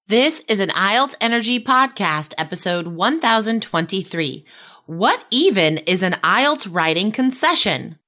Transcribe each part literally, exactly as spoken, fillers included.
This is an I E L T S Energy Podcast, episode one thousand twenty-three. What even is an I E L T S writing concession?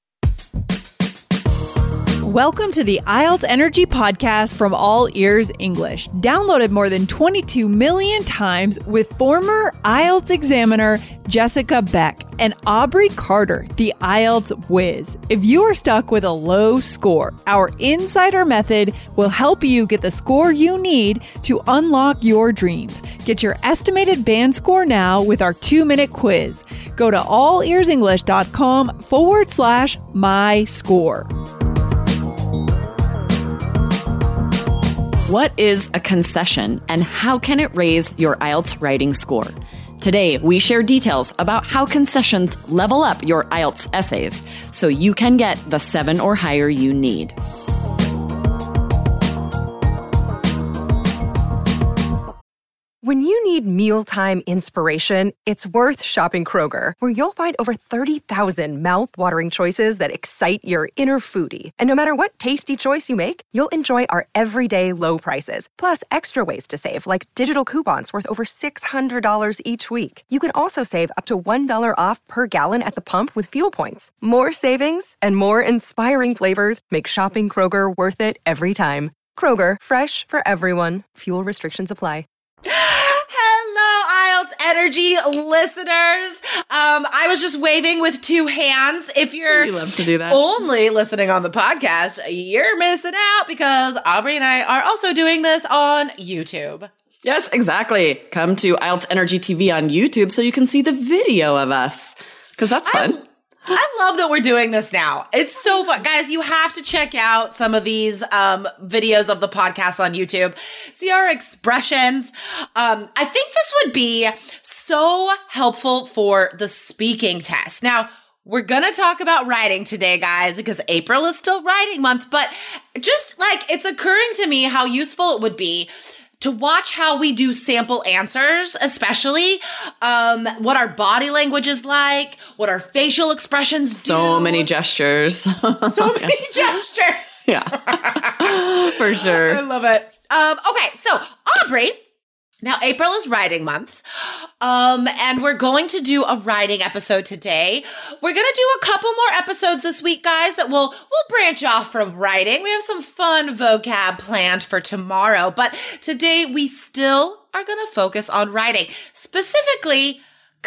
Welcome to the I E L T S Energy Podcast from All Ears English, downloaded more than twenty-two million times with former I E L T S examiner Jessica Beck and Aubrey Carter, the I E L T S whiz. If you are stuck with a low score, our Insider Method will help you get the score you need to unlock your dreams. Get your estimated band score now with our two-minute quiz. Go to allearsenglish.com forward slash my score. What is a concession and how can it raise your I E L T S writing score? Today, we share details about how concessions level up your I E L T S essays so you can get the seven or higher you need. When you need mealtime inspiration, it's worth shopping Kroger, where you'll find over thirty thousand mouth-watering choices that excite your inner foodie. And no matter what tasty choice you make, you'll enjoy our everyday low prices, plus extra ways to save, like digital coupons worth over six hundred dollars each week. You can also save up to one dollar off per gallon at the pump with fuel points. More savings and more inspiring flavors make shopping Kroger worth it every time. Kroger, fresh for everyone. Fuel restrictions apply. Hello, I E L T S Energy listeners. Um, I was just waving with two hands. If you're We love to do that. only listening on the podcast, you're missing out because Aubrey and I are also doing this on YouTube. Yes, exactly. Come to I E L T S Energy T V on YouTube so you can see the video of us, because that's fun. I, I love that we're doing this now. It's so fun. Guys, you have to check out some of these um, videos of the podcast on YouTube. See our expressions. Um, I think this would be so helpful for the speaking test. Now, we're going to talk about writing today, guys, because April is still writing month. But just like it's occurring to me how useful it would be to watch how we do sample answers, especially um, what our body language is like, what our facial expressions do. So many gestures. So many gestures. Yeah, for sure. I love it. Um, okay, so Aubrey, now April is writing month, um, and we're going to do a writing episode today. We're going to do a couple more episodes this week, guys, that will we'll branch off from writing. We have some fun vocab planned for tomorrow, but today we still are going to focus on writing, specifically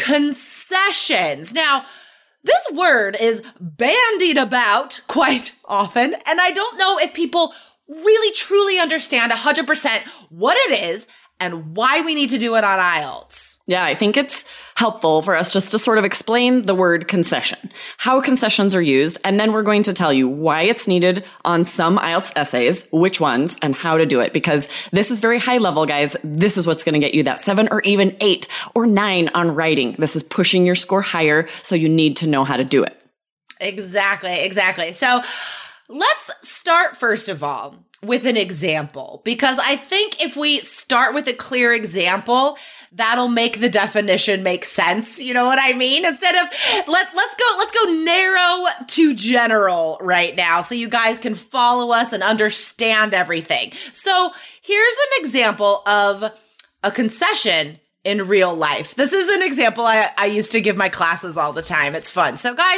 concessions. Now, this word is bandied about quite often, and I don't know if people really truly understand one hundred percent what it is and why we need to do it on I E L T S. Yeah, I think it's helpful for us just to sort of explain the word concession, how concessions are used, and then we're going to tell you why it's needed on some I E L T S essays, which ones, and how to do it. Because this is very high level, guys. This is what's going to get you that seven or even eight or nine on writing. This is pushing your score higher, so you need to know how to do it. Exactly, exactly. So let's start, first of all, with an example, because I think if we start with a clear example, that'll make the definition make sense. You know what I mean? Instead of let let's go let's go narrow to general right now, so you guys can follow us and understand everything. So here's an example of a concession in real life. This is an example I, I used to give my classes all the time. It's fun. So guys,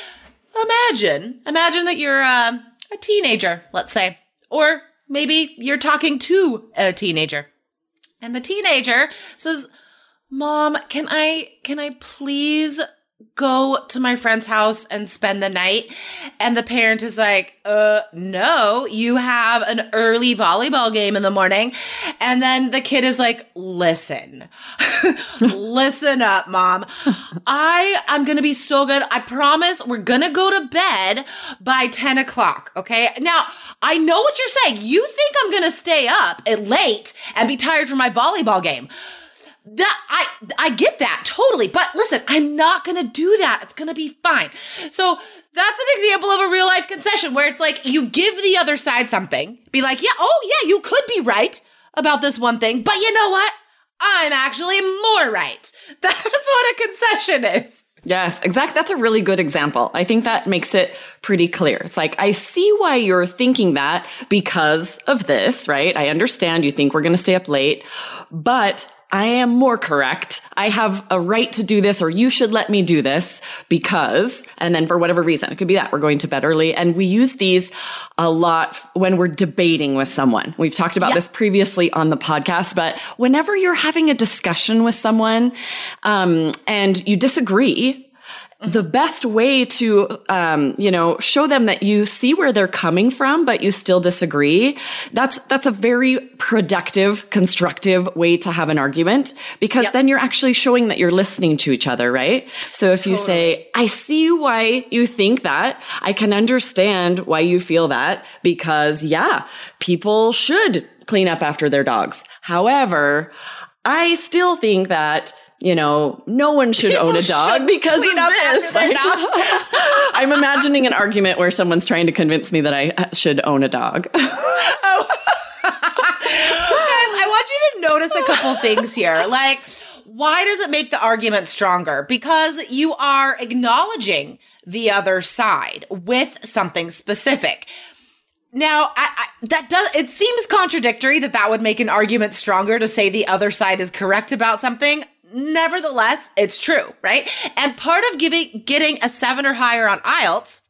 imagine imagine that you're uh, a teenager, let's say. Or maybe you're talking to a teenager and the teenager says, "Mom, can I, can I please go to my friend's house and spend the night?" And the parent is like, uh, no, you have an early volleyball game in the morning. And then the kid is like, listen, listen up, Mom. I, I'm going to be so good. I promise we're going to go to bed by ten o'clock. Okay. Now I know what you're saying. You think I'm going to stay up at late and be tired from my volleyball game. That I I get that totally, but listen, I'm not gonna do that. It's gonna be fine. So that's an example of a real life concession where it's like you give the other side something, be like, yeah, oh yeah, you could be right about this one thing, but you know what? I'm actually more right. That's what a concession is. Yes, exactly. That's a really good example. I think that makes it pretty clear. It's like, I see why you're thinking that because of this, right? I understand you think we're going to stay up late, but I am more correct. I have a right to do this, or you should let me do this because, and then for whatever reason, it could be that we're going to bed early. And we use these a lot when we're debating with someone. We've talked about yeah. this previously on the podcast, but whenever you're having a discussion with someone, um, and you disagree, the best way to, um, you know, show them that you see where they're coming from, but you still disagree. That's, that's a very productive, constructive way to have an argument, because yep. then you're actually showing that you're listening to each other, right? So if totally. you say, I see why you think that, I can understand why you feel that, because yeah, people should clean up after their dogs. However, I still think that you know, no one should People own a dog because of this. Like, I'm imagining an argument where someone's trying to convince me that I should own a dog. Oh. Guys, I want you to notice a couple things here. Like, why does it make the argument stronger? Because you are acknowledging the other side with something specific. Now, I, I, that does, it seems contradictory that that would make an argument stronger to say the other side is correct about something. Nevertheless, it's true, right? And part of giving, getting a seven or higher on I E L T S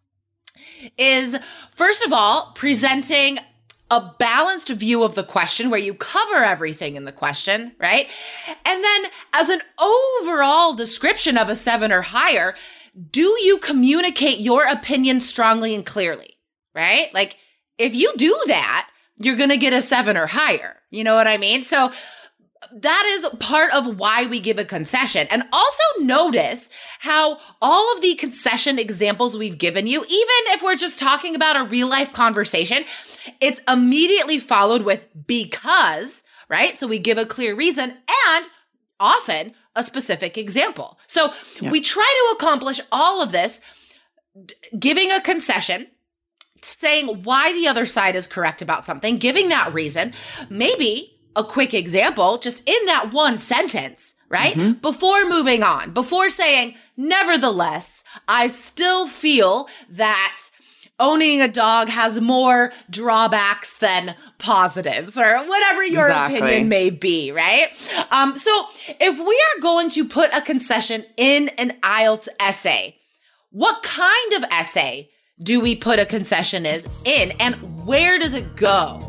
is, first of all, presenting a balanced view of the question where you cover everything in the question, right? And then as an overall description of a seven or higher, do you communicate your opinion strongly and clearly, right? Like, if you do that, you're going to get a seven or higher. You know what I mean? So that is part of why we give a concession. And also notice how all of the concession examples we've given you, even if we're just talking about a real life conversation, it's immediately followed with because, right? So we give a clear reason and often a specific example. So yeah. we try to accomplish all of this, d- giving a concession, saying why the other side is correct about something, giving that reason, maybe a quick example just in that one sentence, right? Mm-hmm. Before moving on, before saying, nevertheless, I still feel that owning a dog has more drawbacks than positives, or whatever your exactly. opinion may be, right? Um, so if we are going to put a concession in an I E L T S essay, what kind of essay do we put a concession is in, and where does it go?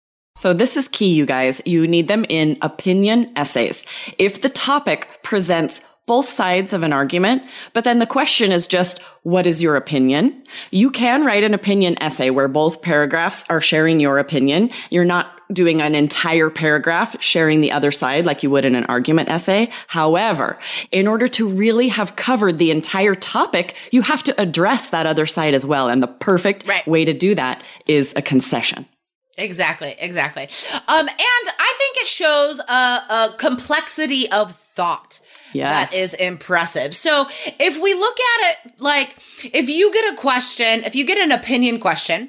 So this is key, you guys. You need them in opinion essays. If the topic presents both sides of an argument, but then the question is just, what is your opinion? You can write an opinion essay where both paragraphs are sharing your opinion. You're not doing an entire paragraph sharing the other side like you would in an argument essay. However, in order to really have covered the entire topic, you have to address that other side as well. And the perfect right. way to do that is a concession. Exactly, exactly. Um, and I think it shows a, a complexity of thought. Yes. That is impressive. So if we look at it, like if you get a question, if you get an opinion question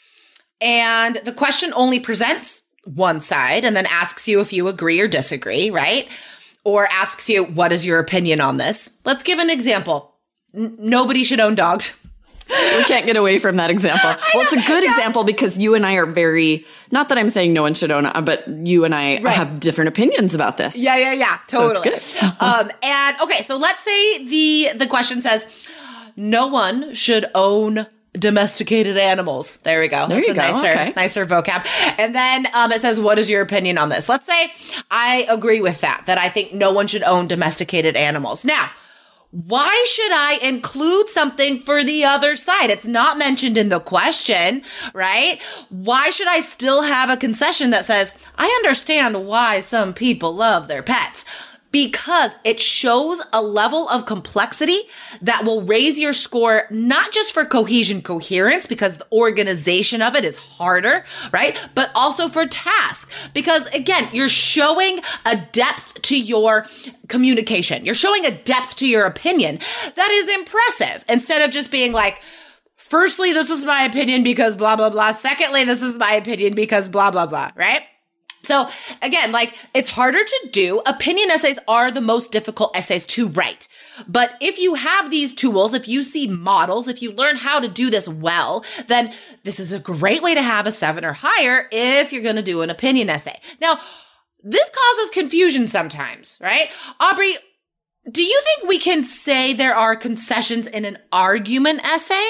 and the question only presents one side and then asks you if you agree or disagree, right? Or asks you, what is your opinion on this? Let's give an example. N- nobody should own dogs. We can't get away from that example. Well, it's a good yeah. example because you and I are very, not that I'm saying no one should own it, but you and I right. have different opinions about this. Yeah, yeah, yeah. Totally. So um, and okay, so let's say the, the question says, no one should own domesticated animals. There we go. There That's you a go. nicer, okay. nicer vocab. And then um, it says, what is your opinion on this? Let's say I agree with that, that I think no one should own domesticated animals. Now, why should I include something for the other side? It's not mentioned in the question, right? Why should I still have a concession that says, I understand why some people love their pets? Because it shows a level of complexity that will raise your score, not just for cohesion, coherence, because the organization of it is harder, right? But also for task. Because again, you're showing a depth to your communication. You're showing a depth to your opinion that is impressive. Instead of just being like, firstly, this is my opinion because blah, blah, blah. Secondly, this is my opinion because blah, blah, blah, right? So again, like it's harder to do. Opinion essays are the most difficult essays to write. But if you have these tools, if you see models, if you learn how to do this well, then this is a great way to have a seven or higher if you're going to do an opinion essay. Now, this causes confusion sometimes, right? Aubrey, do you think we can say there are concessions in an argument essay?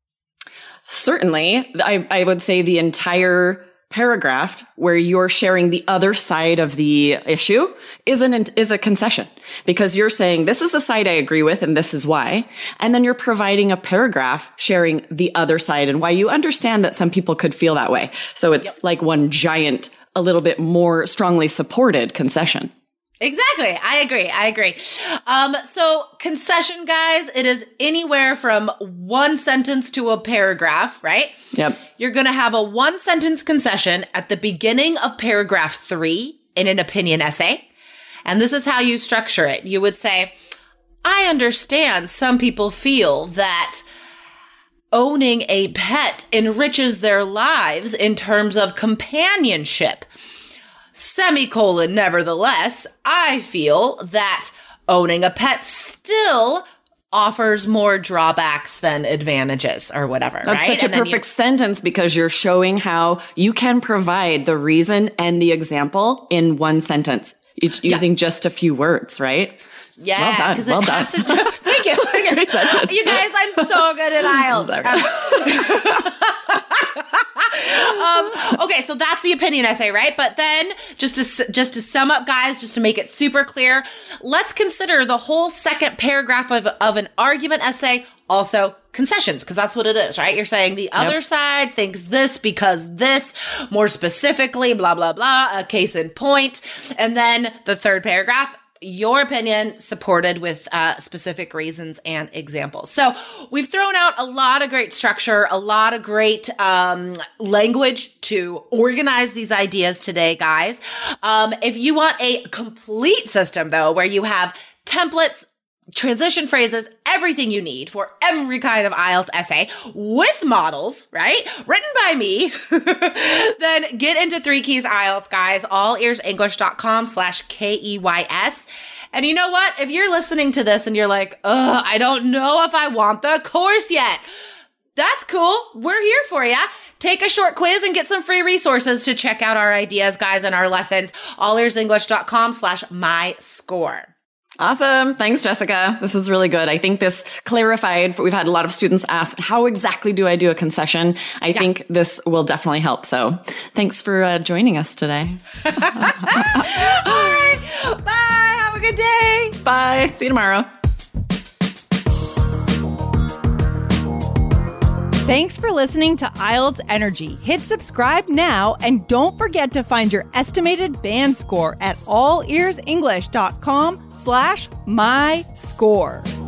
Certainly. I, I would say the entire paragraph where you're sharing the other side of the issue is an is a concession, because you're saying this is the side I agree with and this is why, and then you're providing a paragraph sharing the other side and why you understand that some people could feel that way. So it's yep. like one giant, a little bit more strongly supported concession. Exactly. I agree. I agree. Um, so concession, guys, it is anywhere from one sentence to a paragraph, right? Yep. You're going to have a one sentence concession at the beginning of paragraph three in an opinion essay. And this is how you structure it. You would say, I understand some people feel that owning a pet enriches their lives in terms of companionship. Semicolon, nevertheless, I feel that owning a pet still offers more drawbacks than advantages or whatever, That's right? such a perfect you- sentence because you're showing how you can provide the reason and the example in one sentence. It's using yeah. just a few words, right? Yeah. Well done. Well done. To do- Thank you. Thank you. You guys, I'm so good at I E L T S. um, okay, so that's the opinion essay, right? But then just to just to sum up, guys, just to make it super clear, let's consider the whole second paragraph of, of an argument essay also concessions, because that's what it is, right? You're saying the other yep. side thinks this because this, more specifically, blah, blah, blah, a case in point. And then the third paragraph, your opinion supported with uh, specific reasons and examples. So we've thrown out a lot of great structure, a lot of great um, language to organize these ideas today, guys. Um, if you want a complete system, though, where you have templates, transition phrases, everything you need for every kind of I E L T S essay with models, right? Written by me, then get into Three Keys I E L T S, guys, allearsenglish.com slash K E Y S. And you know what? If you're listening to this and you're like, ugh, I don't know if I want the course yet, that's cool. We're here for you. Take a short quiz and get some free resources to check out our ideas, guys, and our lessons, allearsenglish.com slash my score. Awesome. Thanks, Jessica. This is really good. I think this clarified. We've had a lot of students ask, how exactly do I do a concession? I yeah. think this will definitely help. So thanks for uh, joining us today. All right. Bye. Have a good day. Bye. See you tomorrow. Thanks for listening to I E L T S Energy. Hit subscribe now and don't forget to find your estimated band score at allearsenglish.com slash my score.